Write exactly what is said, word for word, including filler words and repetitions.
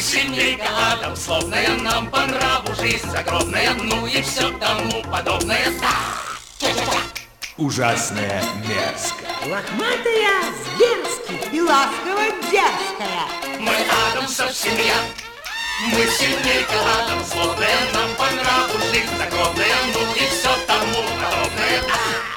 семейка Адам, словная нам по нраву, жизнь загробная, ну и все тому подобное. Ужасная, мерзкая, лохматая, зверски и ласково дерзкая. Мы Адамсов семья, мы семейка Адам, словная нам по нраву, жизнь загробная, ну и все тому подобное.